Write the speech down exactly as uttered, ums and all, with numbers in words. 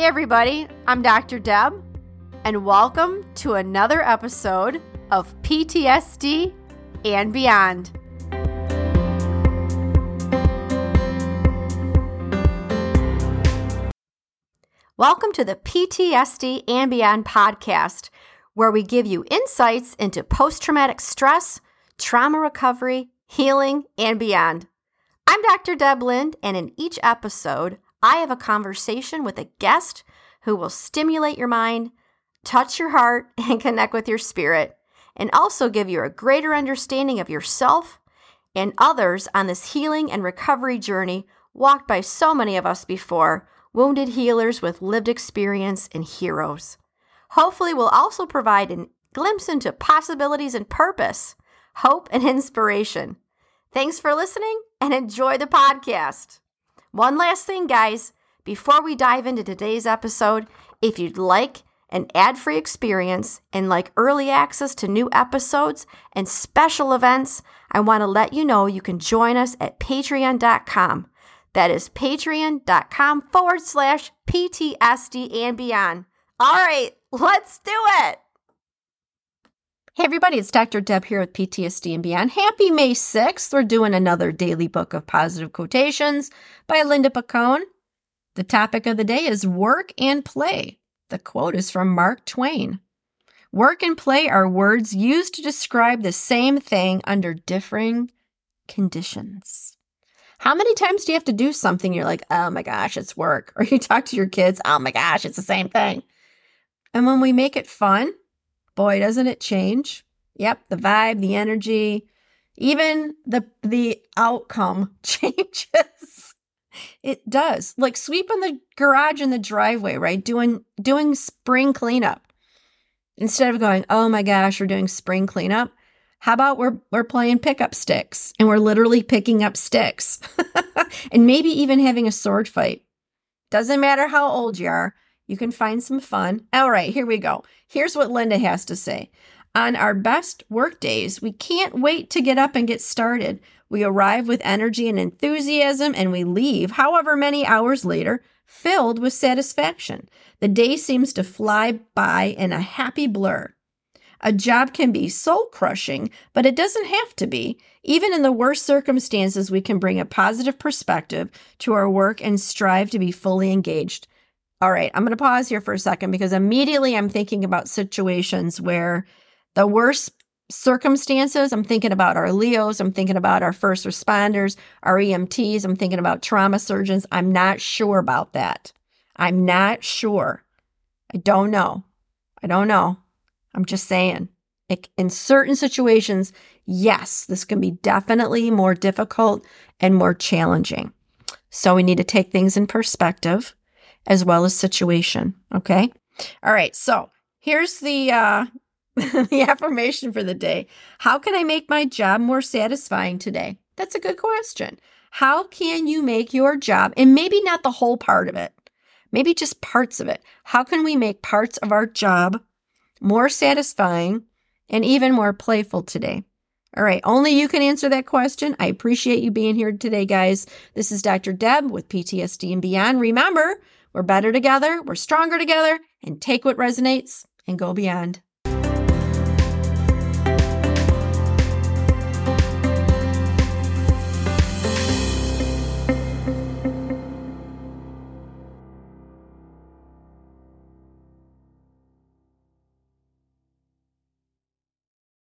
everybody, I'm Doctor Deb, and welcome to another episode of P T S D and Beyond. Welcome to the P T S D and Beyond podcast, where we give you insights into post-traumatic stress, trauma recovery, healing, and beyond. I'm Doctor Deb Lind, and in each episode, I have a conversation with a guest who will stimulate your mind, touch your heart, and connect with your spirit, and also give you a greater understanding of yourself and others on this healing and recovery journey walked by so many of us before, wounded healers with lived experience and heroes. Hopefully, we'll also provide a glimpse into possibilities and purpose, hope, and inspiration. Thanks for listening and enjoy the podcast. One last thing, guys, before we dive into today's episode, if you'd like an ad-free experience and like early access to new episodes and special events, I want to let you know you can join us at patreon dot com. That is patreon.com forward slash PTSD and beyond. All right, let's do it. Hey everybody, it's Doctor Deb here with P T S D and Beyond. Happy May sixth. We're doing another daily book of positive quotations by Linda Picone. The topic of the day is work and play. The quote is from Mark Twain. Work and play are words used to describe the same thing under differing conditions. How many times do you have to do something you're like, oh my gosh, it's work? Or you talk to your kids, oh my gosh, it's the same thing. And when we make it fun, boy, doesn't it change? Yep, the vibe, the energy, even the the outcome changes. It does. Like sweeping the garage and the driveway, right? Doing doing spring cleanup. Instead of going, oh my gosh, we're doing spring cleanup. How about we're we're playing pickup sticks and we're literally picking up sticks and maybe even having a sword fight. Doesn't matter how old you are. You can find some fun. All right, here we go. Here's what Linda has to say. On our best work days, we can't wait to get up and get started. We arrive with energy and enthusiasm and we leave, however many hours later, filled with satisfaction. The day seems to fly by in a happy blur. A job can be soul-crushing, but it doesn't have to be. Even in the worst circumstances, we can bring a positive perspective to our work and strive to be fully engaged. All right, I'm going to pause here for a second because immediately I'm thinking about situations where the worst circumstances, I'm thinking about our Leos, I'm thinking about our first responders, our E M Ts, I'm thinking about trauma surgeons. I'm not sure about that. I'm not sure. I don't know. I don't know. I'm just saying. It, in certain situations, yes, this can be definitely more difficult and more challenging. So we need to take things in perspective as well as situation. Okay. All right. So here's the, uh, the affirmation for the day. How can I make my job more satisfying today? That's a good question. How can you make your job, and maybe not the whole part of it, maybe just parts of it. How can we make parts of our job more satisfying and even more playful today? All right. Only you can answer that question. I appreciate you being here today, guys. This is Doctor Deb with P T S D and Beyond. Remember, we're better together, we're stronger together, and take what resonates and go beyond.